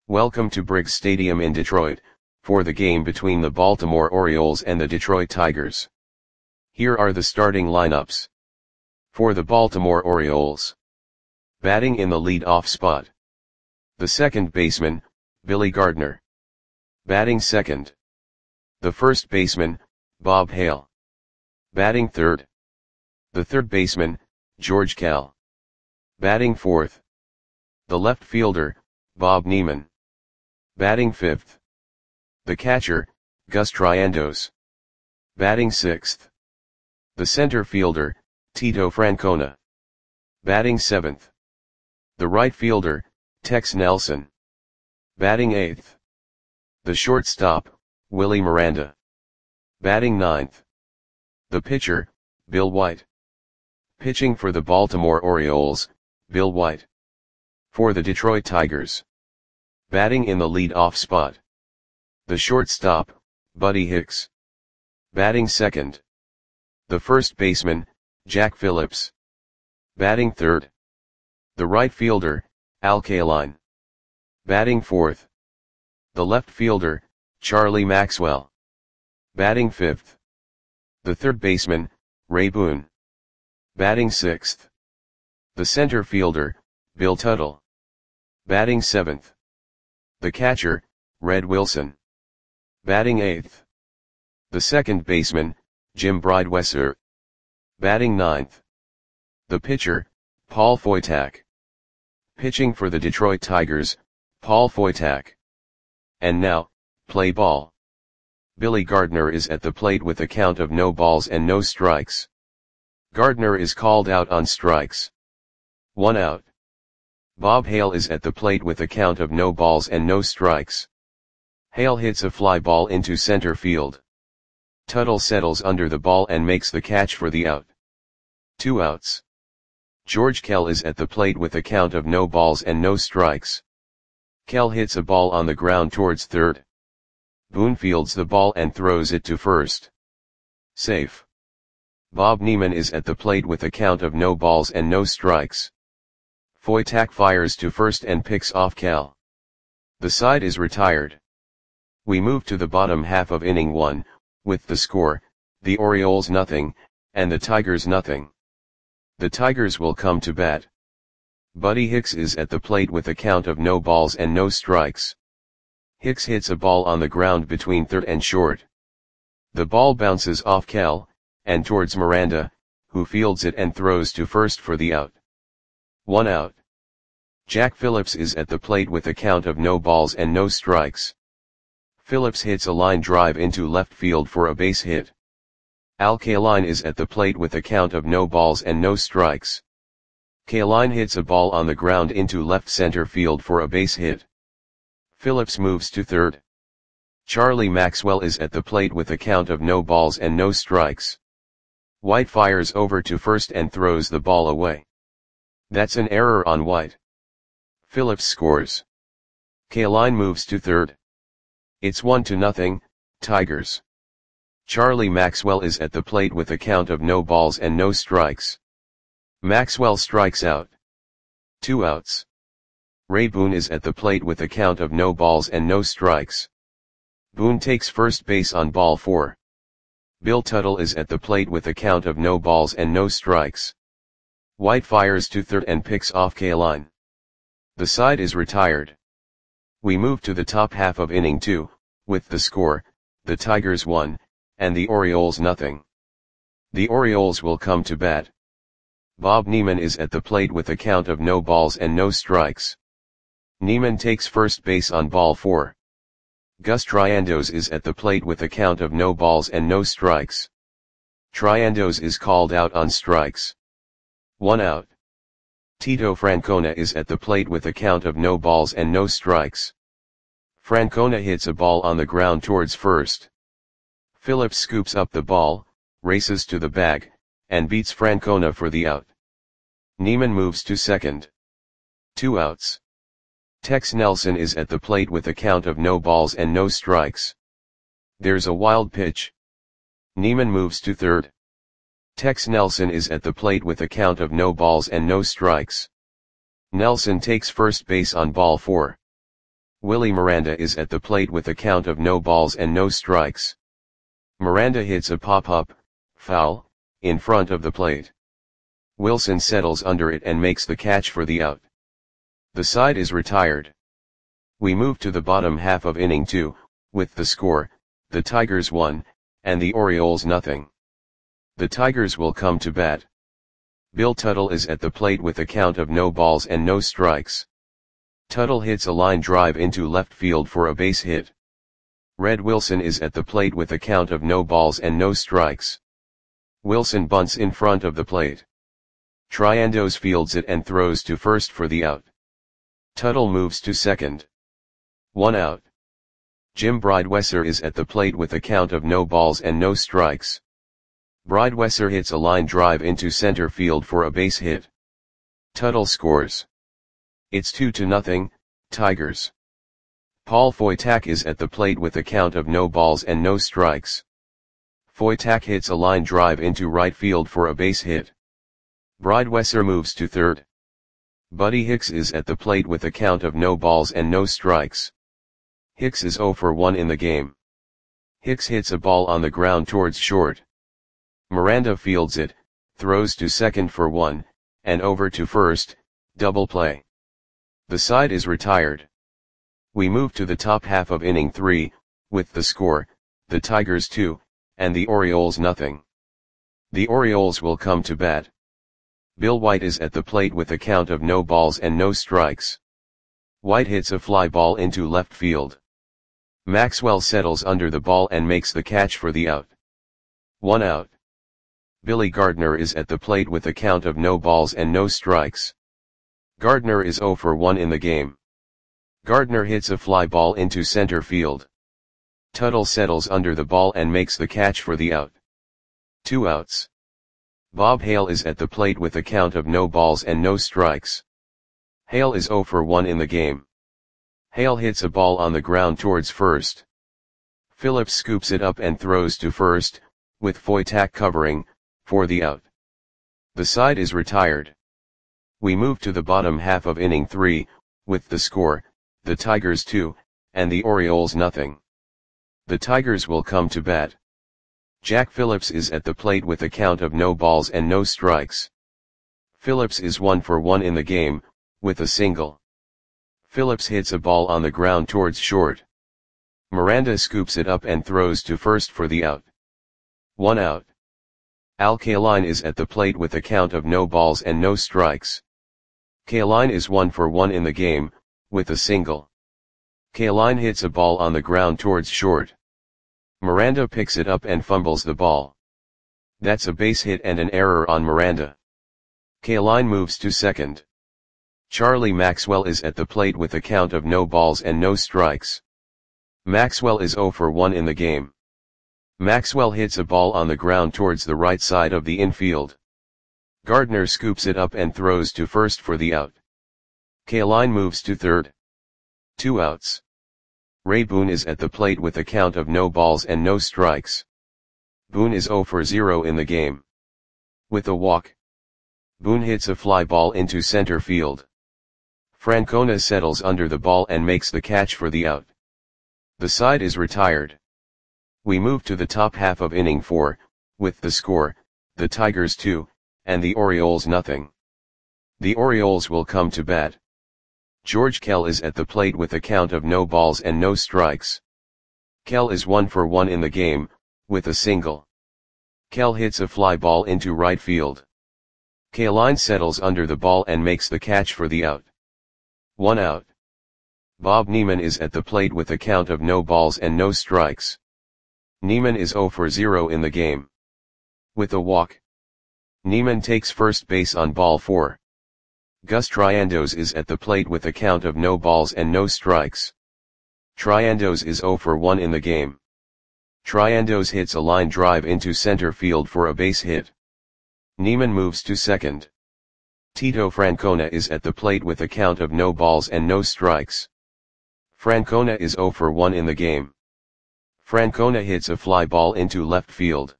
Welcome to Briggs Stadium in Detroit, for the game between the Baltimore Orioles and the Detroit Tigers. Here are the starting lineups. For the Baltimore Orioles. Batting in the lead-off spot. The second baseman, Billy Gardner. Batting second. The first baseman, Bob Hale. Batting third. The third baseman, George Kell. Batting fourth. The left fielder, Bob Neiman. Batting fifth. The catcher, Gus Triandos. Batting sixth. The center fielder, Tito Francona. Batting seventh. The right fielder, Tex Nelson. Batting eighth. The shortstop, Willie Miranda. Batting ninth. The pitcher, Bill White. Pitching for the Baltimore Orioles, Bill White. For the Detroit Tigers. Batting in the lead-off spot. The shortstop, Buddy Hicks. Batting second. The first baseman, Jack Phillips. Batting third. The right fielder, Al Kaline. Batting fourth. The left fielder, Charlie Maxwell. Batting fifth. The third baseman, Ray Boone. Batting sixth. The center fielder, Bill Tuttle. Batting seventh. The catcher, Red Wilson. Batting eighth. The second baseman, Jim Bridewesser. Batting ninth. The pitcher, Paul Foytak. Pitching for the Detroit Tigers, Paul Foytak. And now, play ball. Billy Gardner is at the plate with a count of no balls and no strikes. Gardner is called out on strikes. 1 out. Bob Hale is at the plate with a count of no balls and no strikes. Hale hits a fly ball into center field. Tuttle settles under the ball and makes the catch for the out. 2 outs. George Kell is at the plate with a count of no balls and no strikes. Kell hits a ball on the ground towards third. Boone fields the ball and throws it to first. Safe. Bob Neiman is at the plate with a count of no balls and no strikes. Foytak fires to first and picks off Kell. The side is retired. We move to the bottom half of inning 1, with the score, the Orioles nothing, and the Tigers nothing. The Tigers will come to bat. Buddy Hicks is at the plate with a count of no balls and no strikes. Hicks hits a ball on the ground between third and short. The ball bounces off Kell, and towards Miranda, who fields it and throws to first for the out. 1 out. Jack Phillips is at the plate with a count of no balls and no strikes. Phillips hits a line drive into left field for a base hit. Al Kaline is at the plate with a count of no balls and no strikes. Kaline hits a ball on the ground into left center field for a base hit. Phillips moves to third. Charlie Maxwell is at the plate with a count of no balls and no strikes. White fires over to first and throws the ball away. That's an error on White. Phillips scores. Kaline moves to third. It's 1-0, Tigers. Charlie Maxwell is at the plate with a count of no balls and no strikes. Maxwell strikes out. 2 outs. Ray Boone is at the plate with a count of no balls and no strikes. Boone takes first base on ball 4. Bill Tuttle is at the plate with a count of no balls and no strikes. White fires to third and picks off Kaline. The side is retired. We move to the top half of inning 2, with the score, the Tigers 1, and the Orioles nothing. The Orioles will come to bat. Bob Neiman is at the plate with a count of no balls and no strikes. Neiman takes first base on ball 4. Gus Triandos is at the plate with a count of no balls and no strikes. Triandos is called out on strikes. 1 out. Tito Francona is at the plate with a count of no balls and no strikes. Francona hits a ball on the ground towards first. Phillips scoops up the ball, races to the bag, and beats Francona for the out. Neiman moves to second. 2 outs. Tex Nelson is at the plate with a count of no balls and no strikes. There's a wild pitch. Neiman moves to third. Tex Nelson is at the plate with a count of no balls and no strikes. Nelson takes first base on ball 4. Willie Miranda is at the plate with a count of no balls and no strikes. Miranda hits a pop-up, foul, in front of the plate. Wilson settles under it and makes the catch for the out. The side is retired. We move to the bottom half of inning 2, with the score, the Tigers 1, and the Orioles nothing. The Tigers will come to bat. Bill Tuttle is at the plate with a count of no balls and no strikes. Tuttle hits a line drive into left field for a base hit. Red Wilson is at the plate with a count of no balls and no strikes. Wilson bunts in front of the plate. Triandos fields it and throws to first for the out. Tuttle moves to second. 1 out. Jim Bridewesser is at the plate with a count of no balls and no strikes. Bridewesser hits a line drive into center field for a base hit. Tuttle scores. It's 2-0, Tigers. Paul Foytak is at the plate with a count of no balls and no strikes. Foytak hits a line drive into right field for a base hit. Bridewesser moves to third. Buddy Hicks is at the plate with a count of no balls and no strikes. Hicks is 0 for 1 in the game. Hicks hits a ball on the ground towards short. Miranda fields it, throws to second for 1, and over to first, double play. The side is retired. We move to the top half of inning 3, with the score, the Tigers 2, and the Orioles nothing. The Orioles will come to bat. Bill White is at the plate with a count of no balls and no strikes. White hits a fly ball into left field. Maxwell settles under the ball and makes the catch for the out. 1 out. Billy Gardner is at the plate with a count of no balls and no strikes. Gardner is 0 for 1 in the game. Gardner hits a fly ball into center field. Tuttle settles under the ball and makes the catch for the out. 2 outs. Bob Hale is at the plate with a count of no balls and no strikes. Hale is 0 for 1 in the game. Hale hits a ball on the ground towards first. Phillips scoops it up and throws to first, with Foytak covering, for the out. The side is retired. We move to the bottom half of inning 3, with the score, the Tigers 2, and the Orioles nothing. The Tigers will come to bat. Jack Phillips is at the plate with a count of no balls and no strikes. Phillips is 1 for 1 in the game, with a single. Phillips hits a ball on the ground towards short. Miranda scoops it up and throws to first for the out. 1 out. Al Kaline is at the plate with a count of no balls and no strikes. Kaline is 1 for 1 in the game, with a single. Kaline hits a ball on the ground towards short. Miranda picks it up and fumbles the ball. That's a base hit and an error on Miranda. Kaline moves to second. Charlie Maxwell is at the plate with a count of no balls and no strikes. Maxwell is 0 for 1 in the game. Maxwell hits a ball on the ground towards the right side of the infield. Gardner scoops it up and throws to first for the out. Kaline moves to third. 2 outs. Ray Boone is at the plate with a count of no balls and no strikes. Boone is 0 for 0 in the game. With a walk. Boone hits a fly ball into center field. Francona settles under the ball and makes the catch for the out. The side is retired. We move to the top half of inning 4, with the score, the Tigers 2, and the Orioles nothing. The Orioles will come to bat. George Kell is at the plate with a count of no balls and no strikes. Kell is 1 for 1 in the game, with a single. Kell hits a fly ball into right field. Kaline settles under the ball and makes the catch for the out. 1 out. Bob Neiman is at the plate with a count of no balls and no strikes. Neiman is 0 for 0 in the game. With a walk. Neiman takes first base on ball 4. Gus Triandos is at the plate with a count of no balls and no strikes. Triandos is 0 for 1 in the game. Triandos hits a line drive into center field for a base hit. Neiman moves to second. Tito Francona is at the plate with a count of no balls and no strikes. Francona is 0 for 1 in the game. Francona hits a fly ball into left field.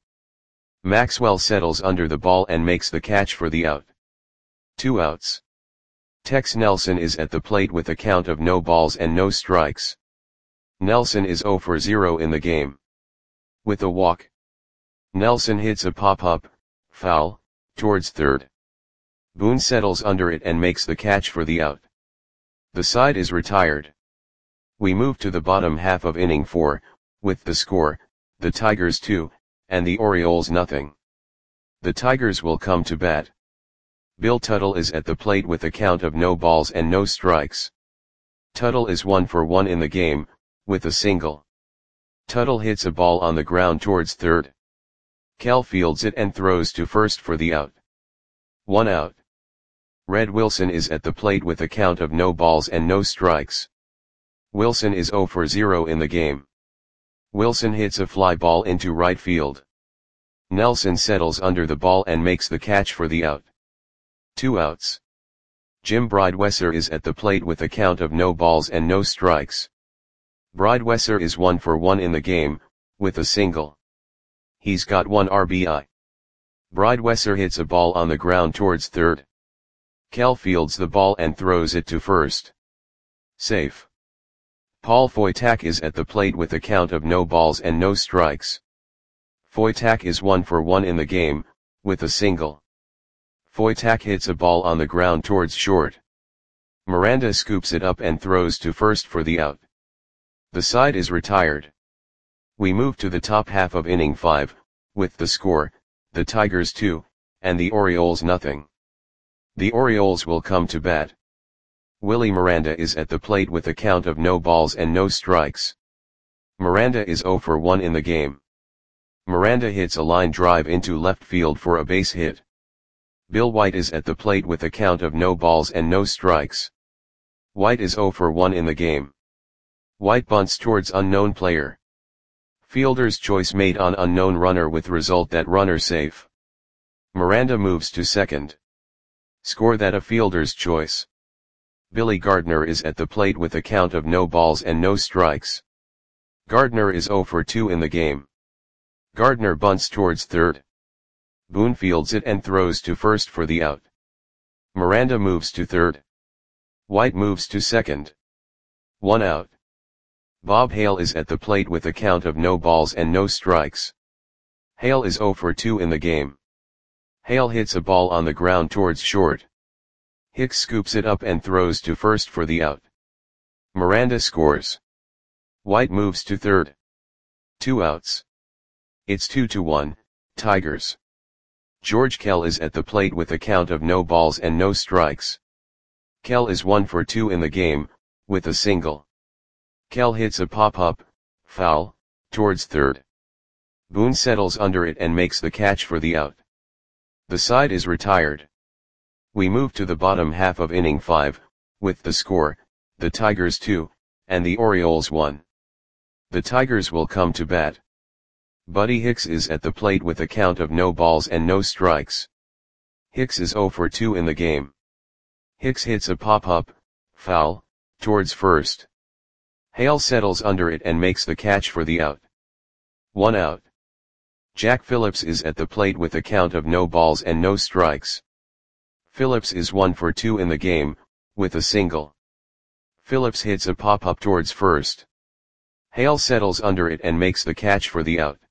Maxwell settles under the ball and makes the catch for the out. 2 outs. Tex Nelson is at the plate with a count of no balls and no strikes. Nelson is 0 for 0 in the game. With a walk, Nelson hits a pop-up, foul, towards third. Boone settles under it and makes the catch for the out. The side is retired. We move to the bottom half of inning 4, with the score, the Tigers 2, and the Orioles nothing. The Tigers will come to bat. Bill Tuttle is at the plate with a count of no balls and no strikes. Tuttle is 1 for 1 in the game, with a single. Tuttle hits a ball on the ground towards third. Kell fields it and throws to first for the out. 1 out. Red Wilson is at the plate with a count of no balls and no strikes. Wilson is 0 for 0 in the game. Wilson hits a fly ball into right field. Nelson settles under the ball and makes the catch for the out. 2 outs. Jim Bridewesser is at the plate with a count of no balls and no strikes. Bridewesser is 1 for 1 in the game, with a single. He's got 1 RBI. Bridewesser hits a ball on the ground towards third. Kell fields the ball and throws it to first. Safe. Paul Foytak is at the plate with a count of no balls and no strikes. Foytak is 1 for 1 in the game, with a single. Foytak hits a ball on the ground towards short. Miranda scoops it up and throws to first for the out. The side is retired. We move to the top half of inning 5, with the score, the Tigers 2, and the Orioles nothing. The Orioles will come to bat. Willie Miranda is at the plate with a count of no balls and no strikes. Miranda is 0 for 1 in the game. Miranda hits a line drive into left field for a base hit. Bill White is at the plate with a count of no balls and no strikes. White is 0 for 1 in the game. White bunts towards unknown player. Fielder's choice made on unknown runner with result that runner safe. Miranda moves to second. Score that a fielder's choice. Billy Gardner is at the plate with a count of no balls and no strikes. Gardner is 0 for 2 in the game. Gardner bunts towards third. Boone fields it and throws to first for the out. Miranda moves to third. White moves to second. 1 out. Bob Hale is at the plate with a count of no balls and no strikes. Hale is 0 for 2 in the game. Hale hits a ball on the ground towards short. Hicks scoops it up and throws to first for the out. Miranda scores. White moves to third. 2 outs. It's 2-1, Tigers. George Kell is at the plate with a count of no balls and no strikes. Kell is 1 for 2 in the game, with a single. Kell hits a pop-up, foul, towards third. Boone settles under it and makes the catch for the out. The side is retired. We move to the bottom half of inning 5, with the score, the Tigers 2, and the Orioles 1. The Tigers will come to bat. Buddy Hicks is at the plate with a count of no balls and no strikes. Hicks is 0 for 2 in the game. Hicks hits a pop-up, foul, towards first. Hale settles under it and makes the catch for the out. 1 out. Jack Phillips is at the plate with a count of no balls and no strikes. Phillips is 1 for 2 in the game, with a single. Phillips hits a pop-up towards first. Hale settles under it and makes the catch for the out.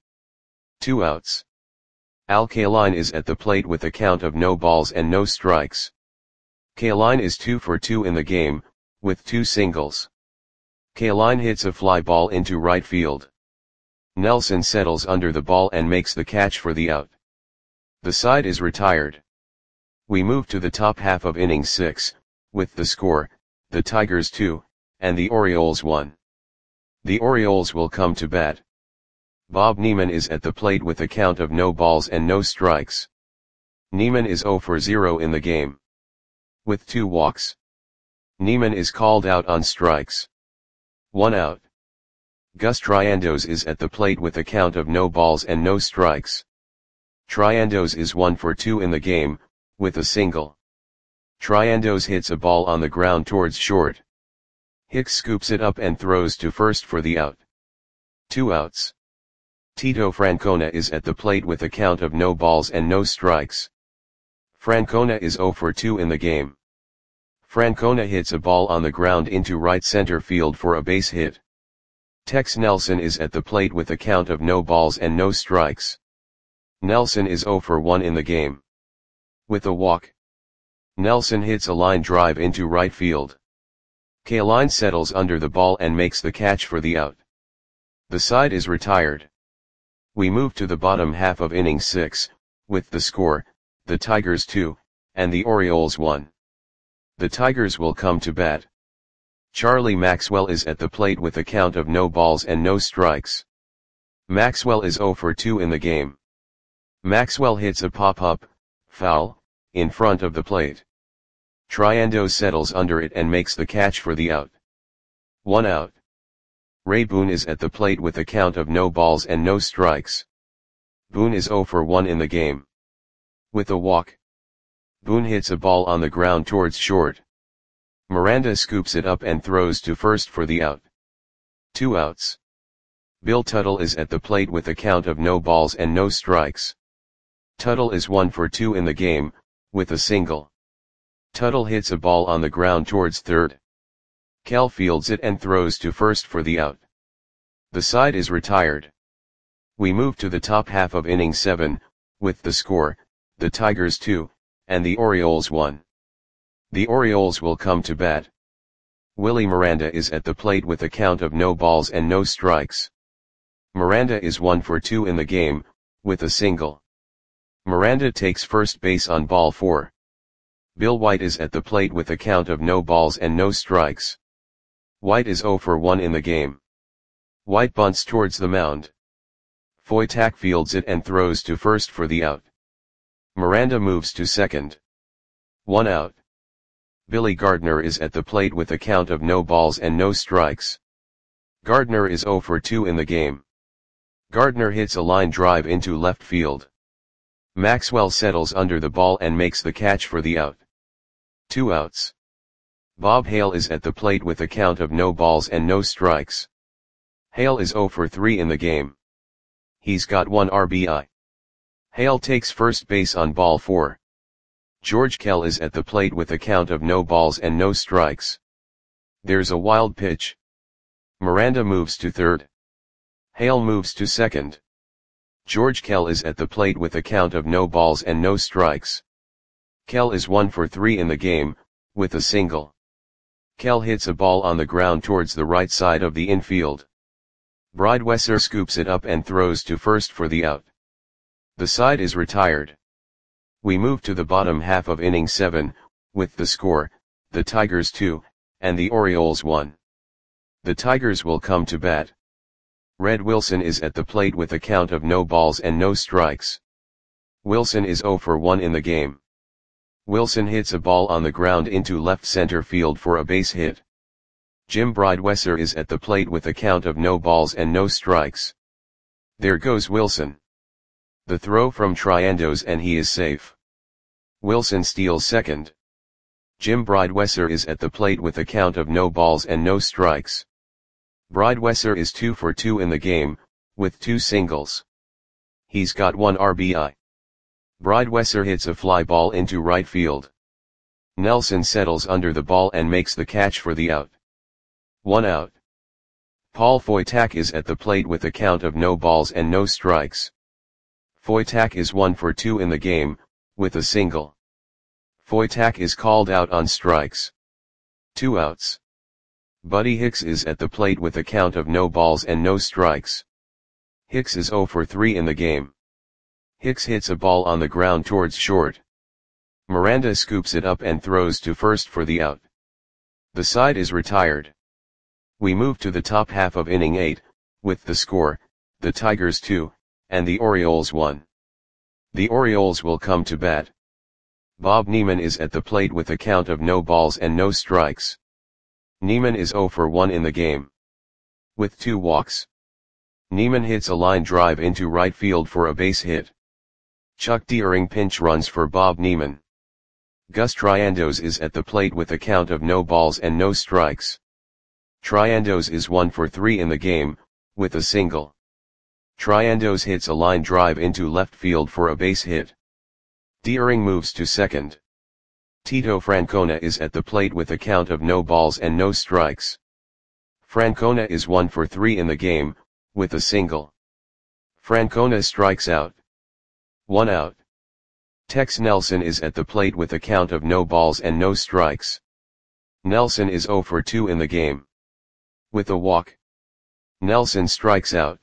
2 outs. Al Kaline is at the plate with a count of no balls and no strikes. Kaline is 2 for 2 in the game, with 2 singles. Kaline hits a fly ball into right field. Nelson settles under the ball and makes the catch for the out. The side is retired. We move to the top half of inning 6, with the score, the Tigers 2, and the Orioles 1. The Orioles will come to bat. Bob Neiman is at the plate with a count of no balls and no strikes. Neiman is 0 for 0 in the game. With 2 walks. Neiman is called out on strikes. 1 out. Gus Triandos is at the plate with a count of no balls and no strikes. Triandos is 1 for 2 in the game, with a single. Triandos hits a ball on the ground towards short. Hicks scoops it up and throws to first for the out. 2 outs. Tito Francona is at the plate with a count of no balls and no strikes. Francona is 0 for 2 in the game. Francona hits a ball on the ground into right center field for a base hit. Tex Nelson is at the plate with a count of no balls and no strikes. Nelson is 0 for 1 in the game. With a walk, Nelson hits a line drive into right field. Kaline settles under the ball and makes the catch for the out. The side is retired. We move to the bottom half of inning 6, with the score, the Tigers 2, and the Orioles 1. The Tigers will come to bat. Charlie Maxwell is at the plate with a count of no balls and no strikes. Maxwell is 0 for 2 in the game. Maxwell hits a pop-up, foul, in front of the plate. Triando settles under it and makes the catch for the out. 1 out. Ray Boone is at the plate with a count of no balls and no strikes. Boone is 0 for 1 in the game. With a walk, Boone hits a ball on the ground towards short. Miranda scoops it up and throws to first for the out. 2 outs. Bill Tuttle is at the plate with a count of no balls and no strikes. Tuttle is 1 for 2 in the game, with a single. Tuttle hits a ball on the ground towards third. Kell fields it and throws to first for the out. The side is retired. We move to the top half of inning 7, with the score, the Tigers 2, and the Orioles 1. The Orioles will come to bat. Willie Miranda is at the plate with a count of no balls and no strikes. Miranda is 1 for 2 in the game, with a single. Miranda takes first base on ball 4. Bill White is at the plate with a count of no balls and no strikes. White is 0 for 1 in the game. White bunts towards the mound. Foytak fields it and throws to first for the out. Miranda moves to second. 1 out. Billy Gardner is at the plate with a count of no balls and no strikes. Gardner is 0 for 2 in the game. Gardner hits a line drive into left field. Maxwell settles under the ball and makes the catch for the out. 2 outs. Bob Hale is at the plate with a count of no balls and no strikes. Hale is 0 for 3 in the game. He's got 1 RBI. Hale takes first base on ball 4. George Kell is at the plate with a count of no balls and no strikes. There's a wild pitch. Miranda moves to third. Hale moves to second. George Kell is at the plate with a count of no balls and no strikes. Kell is 1 for 3 in the game, with a single. Kell hits a ball on the ground towards the right side of the infield. Bridewesser scoops it up and throws to first for the out. The side is retired. We move to the bottom half of inning 7, with the score, the Tigers 2, and the Orioles 1. The Tigers will come to bat. Red Wilson is at the plate with a count of no balls and no strikes. Wilson is 0 for 1 in the game. Wilson hits a ball on the ground into left center field for a base hit. Jim Bridewesser is at the plate with a count of no balls and no strikes. There goes Wilson. The throw from Triandos and he is safe. Wilson steals second. Jim Bridewesser is at the plate with a count of no balls and no strikes. Bridewesser is 2 for 2 in the game, with 2 singles. He's got 1 RBI. Bridewesser hits a fly ball into right field. Nelson settles under the ball and makes the catch for the out. 1 out. Paul Foytak is at the plate with a count of no balls and no strikes. Foytak is 1 for 2 in the game, with a single. Foytak is called out on strikes. 2 outs. Buddy Hicks is at the plate with a count of no balls and no strikes. Hicks is 0 for 3 in the game. Hicks hits a ball on the ground towards short. Miranda scoops it up and throws to first for the out. The side is retired. We move to the top half of inning 8, with the score, the Tigers 2, and the Orioles 1. The Orioles will come to bat. Bob Neiman is at the plate with a count of no balls and no strikes. Neiman is 0 for 1 in the game. With 2 walks. Neiman hits a line drive into right field for a base hit. Chuck Deering pinch runs for Bob Neiman. Gus Triandos is at the plate with a count of no balls and no strikes. Triandos is 1 for 3 in the game, with a single. Triandos hits a line drive into left field for a base hit. Deering moves to second. Tito Francona is at the plate with a count of no balls and no strikes. Francona is 1 for 3 in the game, with a single. Francona strikes out. 1 out. Tex Nelson is at the plate with a count of no balls and no strikes. Nelson is 0 for 2 in the game. With a walk. Nelson strikes out.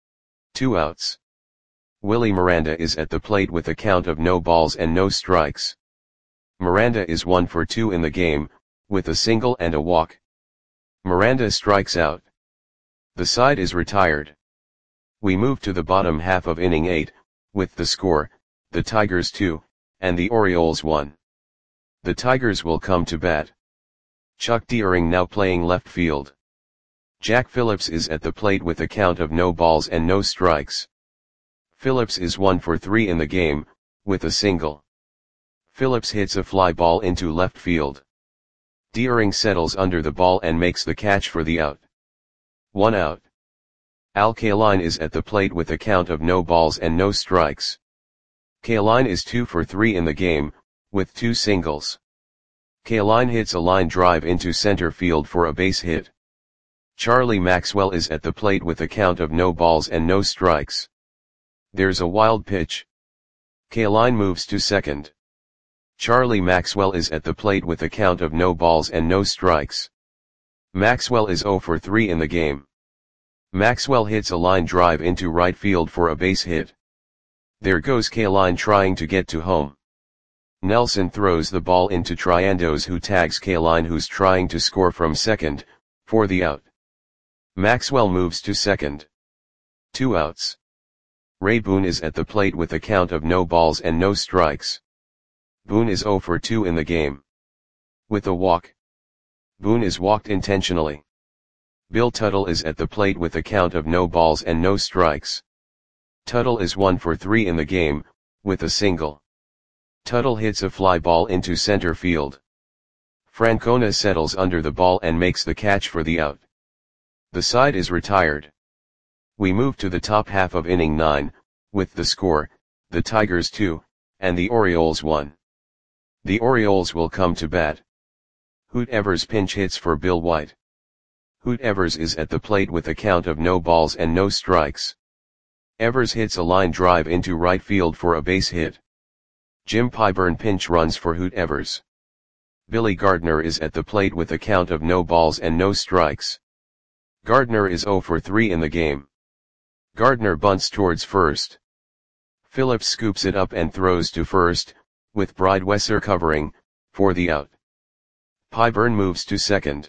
2 outs. Willie Miranda is at the plate with a count of no balls and no strikes. Miranda is 1 for 2 in the game, with a single and a walk. Miranda strikes out. The side is retired. We move to the bottom half of inning 8, with the score, the Tigers 2, and the Orioles 1. The Tigers will come to bat. Chuck Deering now playing left field. Jack Phillips is at the plate with a count of no balls and no strikes. Phillips is 1 for 3 in the game, with a single. Phillips hits a fly ball into left field. Deering settles under the ball and makes the catch for the out. 1 out. Al Kaline is at the plate with a count of no balls and no strikes. Kaline is 2 for 3 in the game, with 2 singles. Kaline hits a line drive into center field for a base hit. Charlie Maxwell is at the plate with a count of no balls and no strikes. There's a wild pitch. Kaline moves to second. Charlie Maxwell is at the plate with a count of no balls and no strikes. Maxwell is 0 for 3 in the game. Maxwell hits a line drive into right field for a base hit. There goes Kaline trying to get to home. Nelson throws the ball into Triandos, who tags Kaline, who's trying to score from second, for the out. Maxwell moves to second. 2 outs. Ray Boone is at the plate with a count of no balls and no strikes. Boone is 0 for 2 in the game. With a walk. Boone is walked intentionally. Bill Tuttle is at the plate with a count of no balls and no strikes. Tuttle is 1 for 3 in the game, with a single. Tuttle hits a fly ball into center field. Francona settles under the ball and makes the catch for the out. The side is retired. We move to the top half of inning 9, with the score, the Tigers 2, and the Orioles 1. The Orioles will come to bat. Hoot Evers pinch hits for Bill White. Hoot Evers is at the plate with a count of no balls and no strikes. Evers hits a line drive into right field for a base hit. Jim Pyburn pinch runs for Hoot Evers. Billy Gardner is at the plate with a count of no balls and no strikes. Gardner is 0 for 3 in the game. Gardner bunts towards first. Phillips scoops it up and throws to first, with Bridewesser covering, for the out. Pyburn moves to second.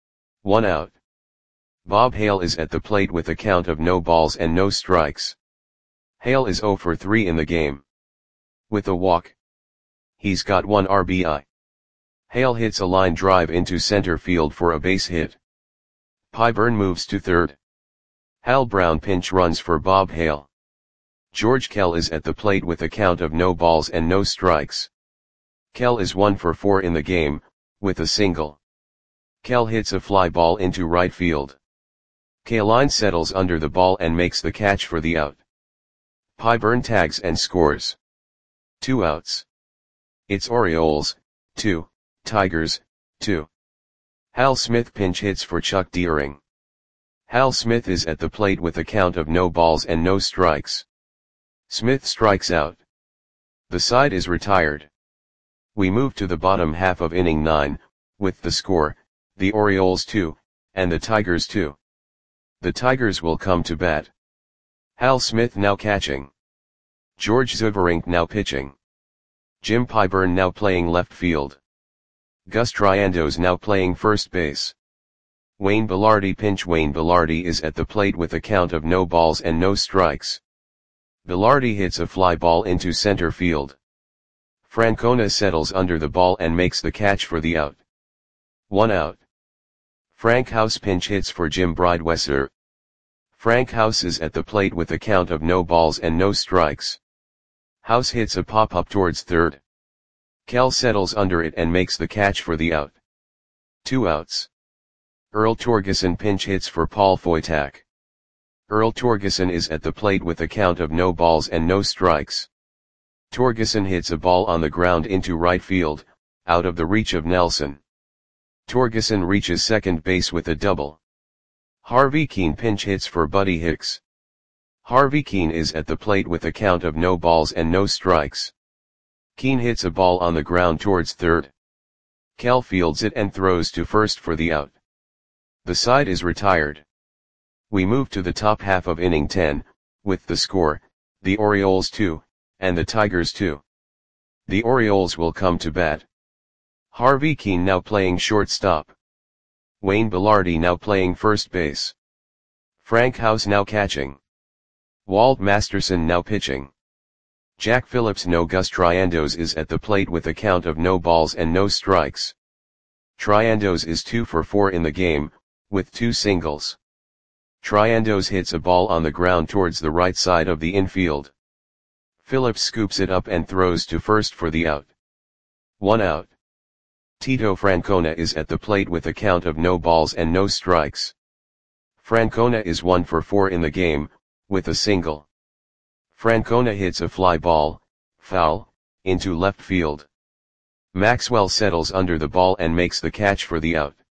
1 out. Bob Hale is at the plate with a count of no balls and no strikes. Hale is 0 for 3 in the game. With a walk. He's got 1 RBI. Hale hits a line drive into center field for a base hit. Pyburn moves to third. Hal Brown pinch runs for Bob Hale. George Kell is at the plate with a count of no balls and no strikes. Kell is 1 for 4 in the game, with a single. Kell hits a fly ball into right field. Kaline settles under the ball and makes the catch for the out. Pyburn tags and scores. 2 outs. It's Orioles, 2, Tigers, 2. Hal Smith pinch hits for Chuck Deering. Hal Smith is at the plate with a count of no balls and no strikes. Smith strikes out. The side is retired. We move to the bottom half of inning 9, with the score, the Orioles 2, and the Tigers 2. The Tigers will come to bat. Hal Smith now catching. George Zuberink now pitching. Jim Pyburn now playing left field. Gus Triandos now playing first base. Wayne Belardi pinch. Wayne Belardi is at the plate with a count of no balls and no strikes. Belardi hits a fly ball into center field. Francona settles under the ball and makes the catch for the out. 1 out. Frank House pinch hits for Jim Bridewesser. Frank House is at the plate with a count of no balls and no strikes. House hits a pop-up towards third. Kell settles under it and makes the catch for the out. 2 outs. Earl Torgeson pinch hits for Paul Foytak. Earl Torgeson is at the plate with a count of no balls and no strikes. Torgeson hits a ball on the ground into right field, out of the reach of Nelson. Torgeson reaches second base with a double. Harvey Kuenn pinch hits for Buddy Hicks. Harvey Kuenn is at the plate with a count of no balls and no strikes. Kuenn hits a ball on the ground towards third. Kell fields it and throws to first for the out. The side is retired. We move to the top half of inning 10, with the score, the Orioles 2, and the Tigers 2. The Orioles will come to bat. Harvey Kuenn now playing shortstop. Wayne Belardi now playing first base. Frank House now catching. Walt Masterson now pitching. Jack Phillips no Gus Triandos is at the plate with a count of no balls and no strikes. Triandos is 2 for 4 in the game, with 2 singles. Triandos hits a ball on the ground towards the right side of the infield. Phillips scoops it up and throws to first for the out. 1 out. Tito Francona is at the plate with a count of no balls and no strikes. Francona is 1 for 4 in the game, with a single. Francona hits a fly ball, foul, into left field. Maxwell settles under the ball and makes the catch for the out.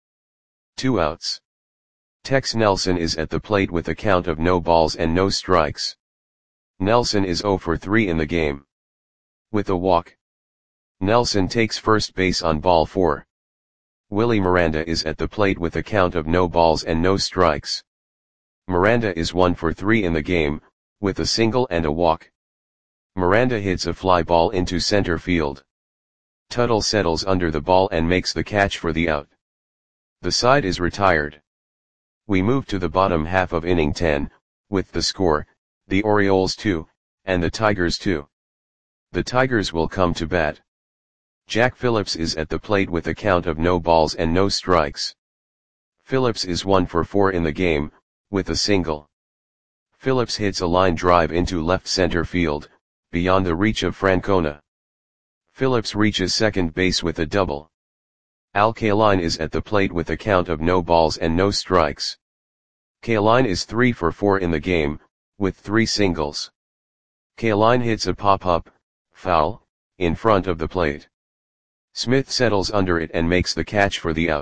2 outs. Tex Nelson is at the plate with a count of no balls and no strikes. Nelson is 0 for 3 in the game. With a walk. Nelson takes first base on ball 4. Willie Miranda is at the plate with a count of no balls and no strikes. Miranda is 1 for 3 in the game, with a single and a walk. Miranda hits a fly ball into center field. Tuttle settles under the ball and makes the catch for the out. The side is retired. We move to the bottom half of inning 10, with the score, the Orioles 2, and the Tigers 2. The Tigers will come to bat. Jack Phillips is at the plate with a count of no balls and no strikes. Phillips is 1 for 4 in the game, with a single. Phillips hits a line drive into left center field, beyond the reach of Francona. Phillips reaches second base with a double. Al Kaline is at the plate with a count of no balls and no strikes. Kaline is 3 for 4 in the game, with 3 singles. Kaline hits a pop-up, foul, in front of the plate. Smith settles under it and makes the catch for the out.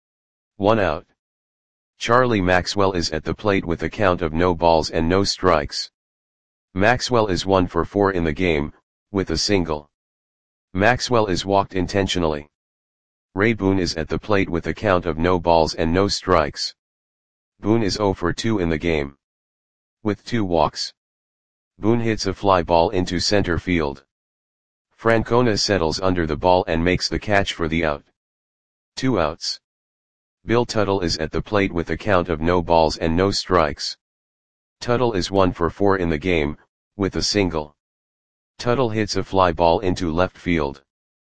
1 out. Charlie Maxwell is at the plate with a count of no balls and no strikes. Maxwell is 1 for 4 in the game, with a single. Maxwell is walked intentionally. Ray Boone is at the plate with a count of no balls and no strikes. Boone is 0 for 2 in the game. With 2 walks. Boone hits a fly ball into center field. Francona settles under the ball and makes the catch for the out. 2 outs. Bill Tuttle is at the plate with a count of no balls and no strikes. Tuttle is 1 for 4 in the game, with a single. Tuttle hits a fly ball into left field.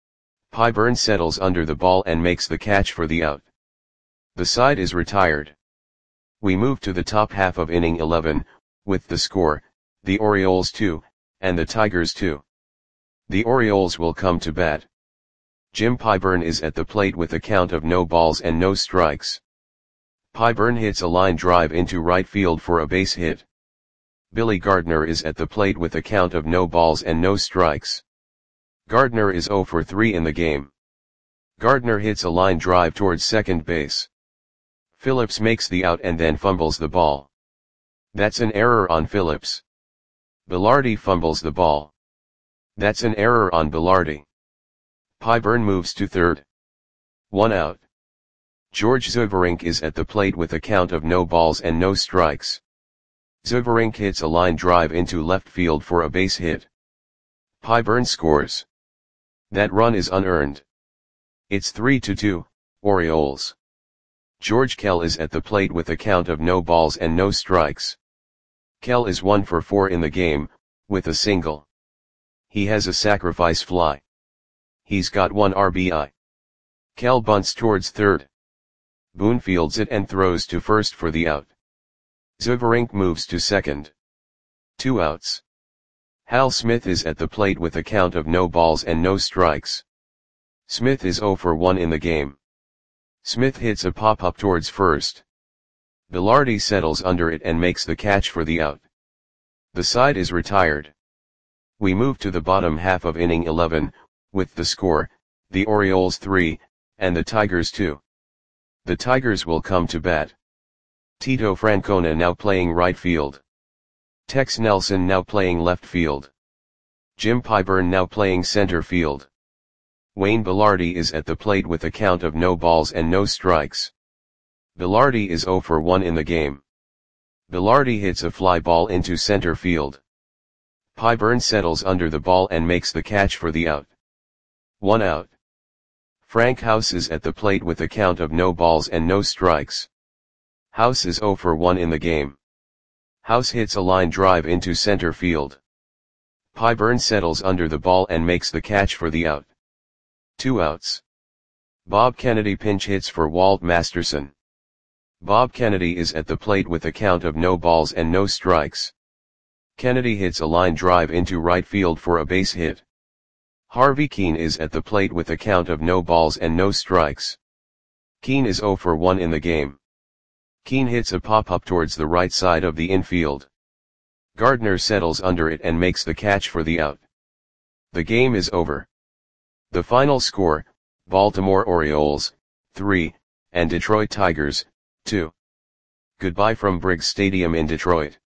Pyburn settles under the ball and makes the catch for the out. The side is retired. We move to the top half of inning 11, with the score, the Orioles 2, and the Tigers 2. The Orioles will come to bat. Jim Pyburn is at the plate with a count of no balls and no strikes. Pyburn hits a line drive into right field for a base hit. Billy Gardner is at the plate with a count of no balls and no strikes. Gardner is 0 for 3 in the game. Gardner hits a line drive towards second base. Phillips makes the out and then fumbles the ball. That's an error on Phillips. Belardi fumbles the ball. That's an error on Belardi. Pyburn moves to third. 1 out. George Zuberink is at the plate with a count of no balls and no strikes. Zuberink hits a line drive into left field for a base hit. Pyburn scores. That run is unearned. It's 3-2, Orioles. George Kell is at the plate with a count of no balls and no strikes. Kell is 1 for 4 in the game, with a single. He has a sacrifice fly. He's got 1 RBI. Kell bunts towards third. Boone fields it and throws to first for the out. Zuberink moves to second. 2 outs. Hal Smith is at the plate with a count of no balls and no strikes. Smith is 0 for 1 in the game. Smith hits a pop-up towards first. Belardi settles under it and makes the catch for the out. The side is retired. We move to the bottom half of inning 11, with the score, the Orioles 3, and the Tigers 2. The Tigers will come to bat. Tito Francona now playing right field. Tex Nelson now playing left field. Jim Pyburn now playing center field. Wayne Belardi is at the plate with a count of no balls and no strikes. Belardi is 0 for 1 in the game. Belardi hits a fly ball into center field. Pyburn settles under the ball and makes the catch for the out. 1 out. Frank House is at the plate with a count of no balls and no strikes. House is 0 for 1 in the game. House hits a line drive into center field. Pyburn settles under the ball and makes the catch for the out. 2 outs. Bob Kennedy pinch hits for Walt Masterson. Bob Kennedy is at the plate with a count of no balls and no strikes. Kennedy hits a line drive into right field for a base hit. Harvey Keene is at the plate with a count of no balls and no strikes. Keene is 0 for 1 in the game. Keene hits a pop-up towards the right side of the infield. Gardner settles under it and makes the catch for the out. The game is over. The final score, Baltimore Orioles, 3, and Detroit Tigers, 2. Goodbye from Briggs Stadium in Detroit.